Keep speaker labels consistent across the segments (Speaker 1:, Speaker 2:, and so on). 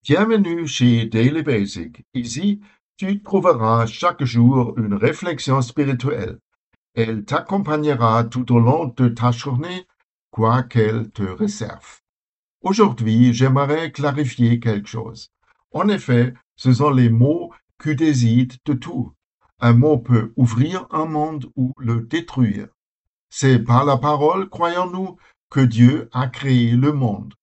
Speaker 1: Bienvenue chez Daily Basic. Ici, tu trouveras chaque jour une réflexion spirituelle. Elle t'accompagnera tout au long de ta journée, quoi qu'elle te réserve. Aujourd'hui, j'aimerais clarifier quelque chose. En effet, ce sont les mots qui décident de tout. Un mot peut ouvrir un monde ou le détruire. C'est par la parole, croyons-nous, que Dieu a créé le monde.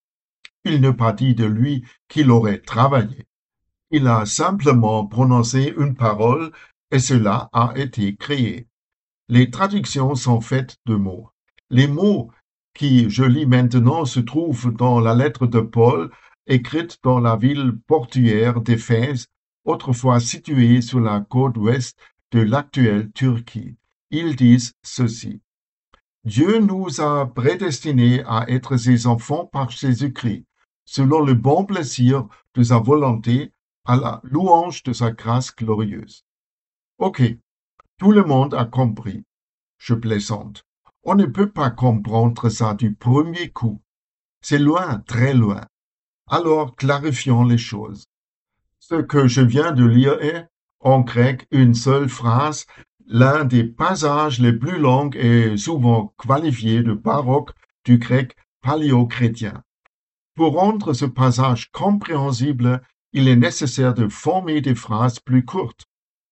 Speaker 1: Il n'est pas dit de lui qu'il aurait travaillé. Il a simplement prononcé une parole et cela a été créé. Les traductions sont faites de mots. Les mots qui je lis maintenant se trouvent dans la lettre de Paul écrite dans la ville portuaire d'Éphèse, autrefois située sur la côte ouest de l'actuelle Turquie. Ils disent ceci. Dieu nous a prédestinés à être ses enfants par Jésus-Christ, selon le bon plaisir de sa volonté, à la louange de sa grâce glorieuse. Ok, tout le monde a compris. Je plaisante. On ne peut pas comprendre ça du premier coup. C'est loin, très loin. Alors clarifions les choses. Ce que je viens de lire est, en grec, une seule phrase, l'un des passages les plus longs et souvent qualifiés de baroque du grec paléo-chrétien. Pour rendre ce passage compréhensible, il est nécessaire de former des phrases plus courtes.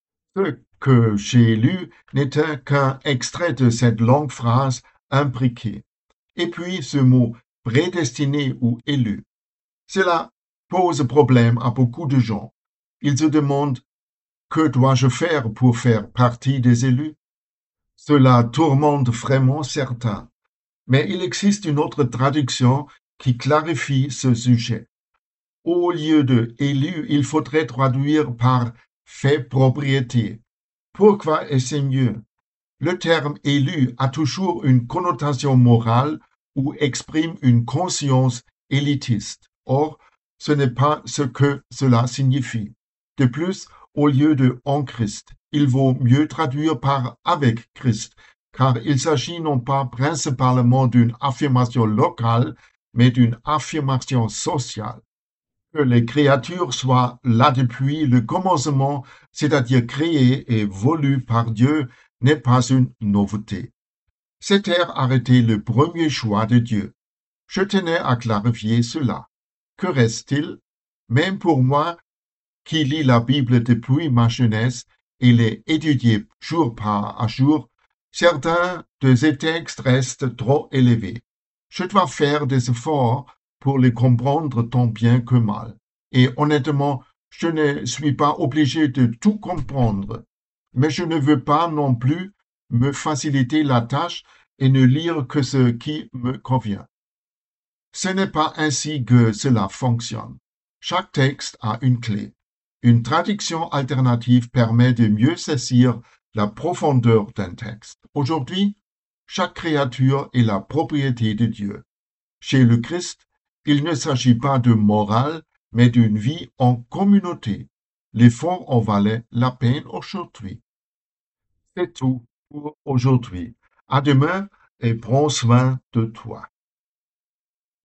Speaker 1: Ce que j'ai lu n'était qu'un extrait de cette longue phrase imbriquée. Et puis ce mot prédestiné ou élu. Cela pose problème à beaucoup de gens. Ils se demandent que dois-je faire pour faire partie des élus? Cela tourmente vraiment certains. Mais il existe une autre traduction qui clarifie ce sujet. Au lieu de élu, il faudrait traduire par fait propriété. Pourquoi est-ce mieux? Le terme élu a toujours une connotation morale ou exprime une conscience élitiste. Or, ce n'est pas ce que cela signifie. De plus, au lieu de en Christ, il vaut mieux traduire par avec Christ, car il s'agit non pas principalement d'une affirmation locale, mais d'une affirmation sociale. Que les créatures soient là depuis le commencement, c'est-à-dire créées et voulues par Dieu, n'est pas une nouveauté. Cette terre a été le premier choix de Dieu. Je tenais à clarifier cela. Que reste-t-il? Même pour moi, qui lis la Bible depuis ma jeunesse et l'ai étudiée jour par jour, certains de ces textes restent trop élevés. Je dois faire des efforts pour les comprendre tant bien que mal. Et honnêtement, je ne suis pas obligé de tout comprendre. Mais je ne veux pas non plus me faciliter la tâche et ne lire que ce qui me convient. Ce n'est pas ainsi que cela fonctionne. Chaque texte a une clé. Une traduction alternative permet de mieux saisir la profondeur d'un texte. Aujourd'hui, chaque créature est la propriété de Dieu. Chez le Christ, il ne s'agit pas de morale, mais d'une vie en communauté. L'effort en valait la peine aujourd'hui. C'est tout pour aujourd'hui. À demain et prends soin de toi.